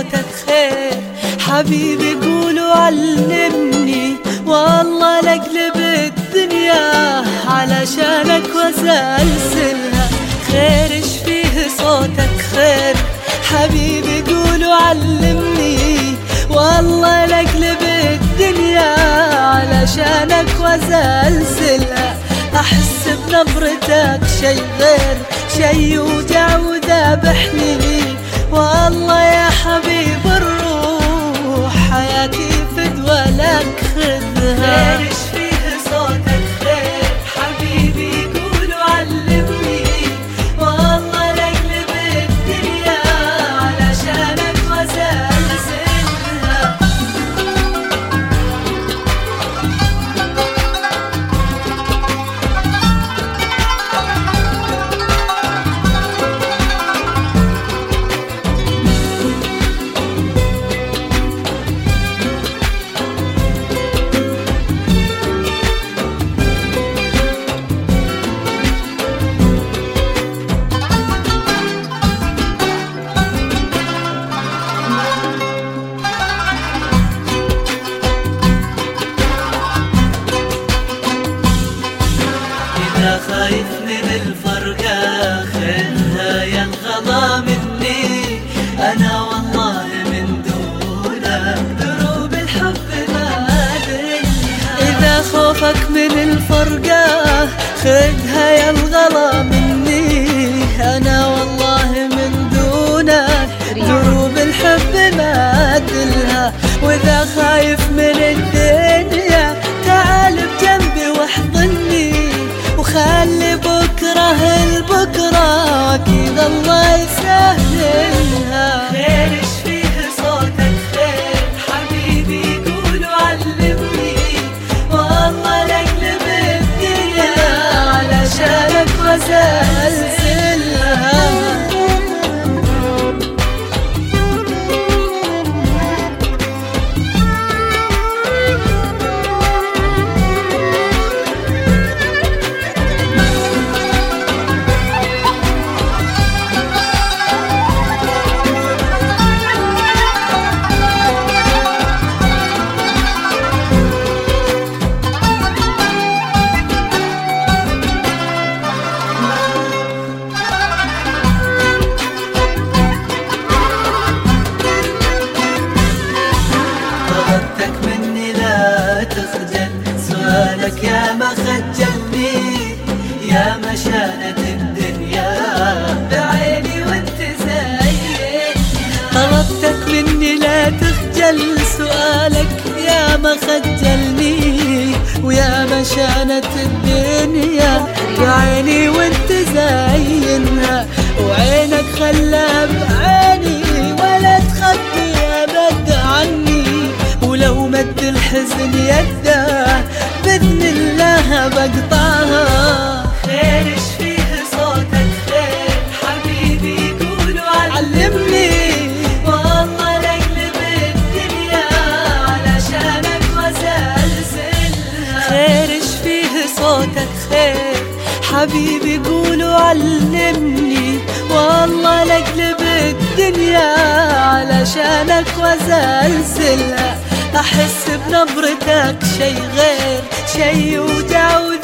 صوتك خير حبيبي قولوا علمني، والله لقلب الدنيا علشانك وسلسلها. خير ايش فيه صوتك خير حبيبي قولوا علمني، والله لقلب الدنيا علشانك وسلسلها. احس بنبرتك شي غير شي يوجع وذابحني، والله يا حبيب الروح حياتي فدوى لك خذها. خير ايش فيه صوتك خير حبيبي قولوا علمني، والله لقلب الدنيا علشانك وسلسلها. خايف من الفرقة خذها يا الغلا مني، أنا والله من دونك دروب الحب ما أدريها. إذا خوفك من الفرقة خذها يا الغلا مني، أنا والله من دونك دروب الحب ما أدلها. وإذا خايف من الدنيا تعال بجنبي واحضني، وخلي بكرة البكرة أكيد الله يسهلها. خير ايش فيه صوتك خير حبيبي قولوا علمني، والله لقلب الدنيا علشانك وسلسلها. سؤالك يا ما خجلني يا مشانة الدنيا بعيني وانت زين. طلبتك مني لا تخجل، سؤالك يا ما خجلني ويا مشانة الدنيا بعيني وانت زينها. وعينك خلى بعيني ولا تخبي أبد عني، ولو مد الحزن يده بإذن الله بقطعها. خير ايش فيه صوتك خير حبيبي قولوا علمني، والله لقلب الدنيا علشانك وسلسلها. خير ايش فيه صوتك خير حبيبي قولوا علمني، والله لقلب الدنيا علشانك وسلسلها. احس بنبرتك شي غير شي يوجع